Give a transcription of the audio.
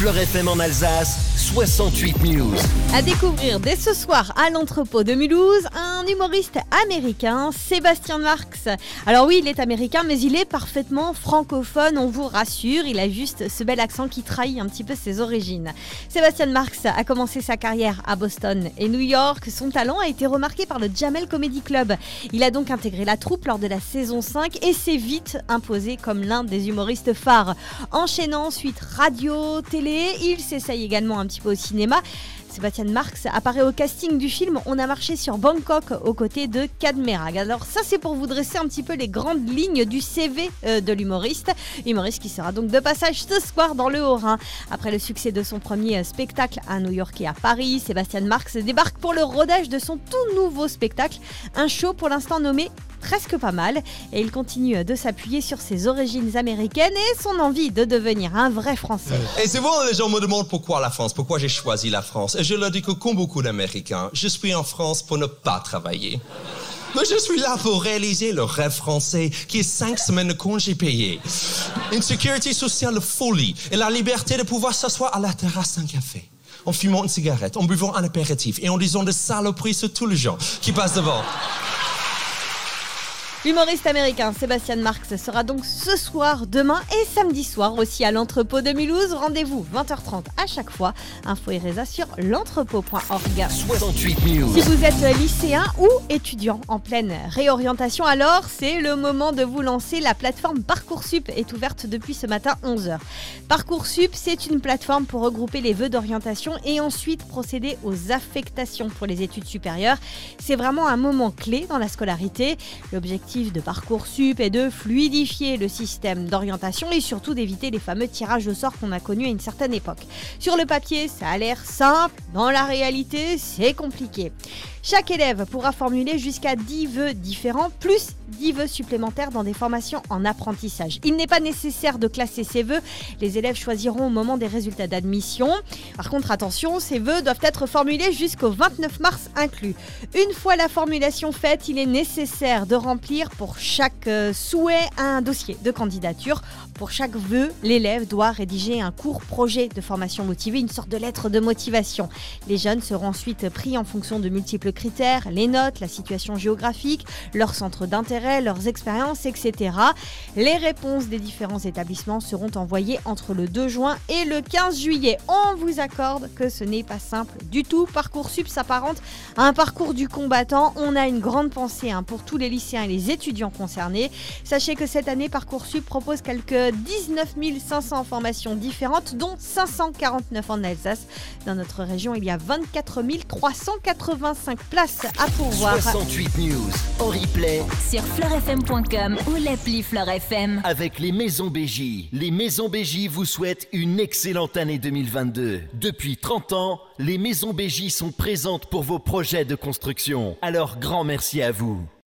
Fleur FM en Alsace, 68 News. À découvrir dès ce soir à l'entrepôt de Mulhouse, un humoriste américain, Sébastien Marx. Alors oui, il est américain, mais il est parfaitement francophone, on vous rassure. Il a juste ce bel accent qui trahit un petit peu ses origines. Sébastien Marx a commencé sa carrière à Boston et New York. Son talent a été remarqué par le Jamel Comedy Club. Il a donc intégré la troupe lors de la saison 5 et s'est vite imposé comme l'un des humoristes phares. Enchaînant ensuite radio, télé, il s'essaye également un petit peu au cinéma. Sébastien Marx apparaît au casting du film On a marché sur Bangkok aux côtés de Kad Merag. Alors ça, c'est pour vous dresser un petit peu les grandes lignes du CV de l'humoriste. Humoriste qui sera donc de passage ce soir dans le Haut-Rhin. Après le succès de son premier spectacle à New York et à Paris, Sébastien Marx débarque pour le rodage de son tout nouveau spectacle. Un show pour l'instant nommé Presque pas mal, et il continue de s'appuyer sur ses origines américaines et son envie de devenir un vrai Français. Et souvent les gens me demandent pourquoi la France, pourquoi j'ai choisi la France. Et je leur dis que comme beaucoup d'Américains, je suis en France pour ne pas travailler. Mais je suis là pour réaliser le rêve français qui est 5 semaines de congés payés. Une sécurité sociale de folie et la liberté de pouvoir s'asseoir à la terrasse d'un café. En fumant une cigarette, en buvant un apéritif et en disant des saloperies sur tous les gens qui passent devant. L'humoriste américain Sébastien Marx sera donc ce soir, demain et samedi soir aussi à l'entrepôt de Mulhouse. Rendez-vous 20h30 à chaque fois. Info et résa sur l'entrepôt.org. 68 News. Si vous êtes lycéen ou étudiant en pleine réorientation, alors c'est le moment de vous lancer. La plateforme Parcoursup est ouverte depuis ce matin 11h. Parcoursup, c'est une plateforme pour regrouper les vœux d'orientation et ensuite procéder aux affectations pour les études supérieures. C'est vraiment un moment clé dans la scolarité. L'objectif de Parcoursup est de fluidifier le système d'orientation et surtout d'éviter les fameux tirages au sort qu'on a connus à une certaine époque. Sur le papier, ça a l'air simple, dans la réalité, c'est compliqué. Chaque élève pourra formuler jusqu'à 10 vœux différents, plus 10 vœux supplémentaires dans des formations en apprentissage. Il n'est pas nécessaire de classer ces vœux, les élèves choisiront au moment des résultats d'admission. Par contre, attention, ces vœux doivent être formulés jusqu'au 29 mars inclus. Une fois la formulation faite, il est nécessaire de remplir pour chaque souhait un dossier de candidature. Pour chaque vœu, l'élève doit rédiger un court projet de formation motivée, une sorte de lettre de motivation. Les jeunes seront ensuite pris en fonction de multiples critères, les notes, la situation géographique, leur centre d'intérêt, leurs expériences, etc. Les réponses des différents établissements seront envoyées entre le 2 juin et le 15 juillet. On vous accorde que ce n'est pas simple du tout. Parcoursup s'apparente à un parcours du combattant. On a une grande pensée pour tous les lycéens et les étudiants concernés. Sachez que cette année, Parcoursup propose quelques 19 500 formations différentes, dont 549 en Alsace. Dans notre région, il y a 24 385 places à pourvoir. 68 News en replay sur fleurfm.com ou l'appli Fleur FM. avec les Maisons BJ. Les Maisons BJ vous souhaitent une excellente année 2022. Depuis 30 ans, les Maisons BJ sont présentes pour vos projets de construction. Alors grand merci à vous.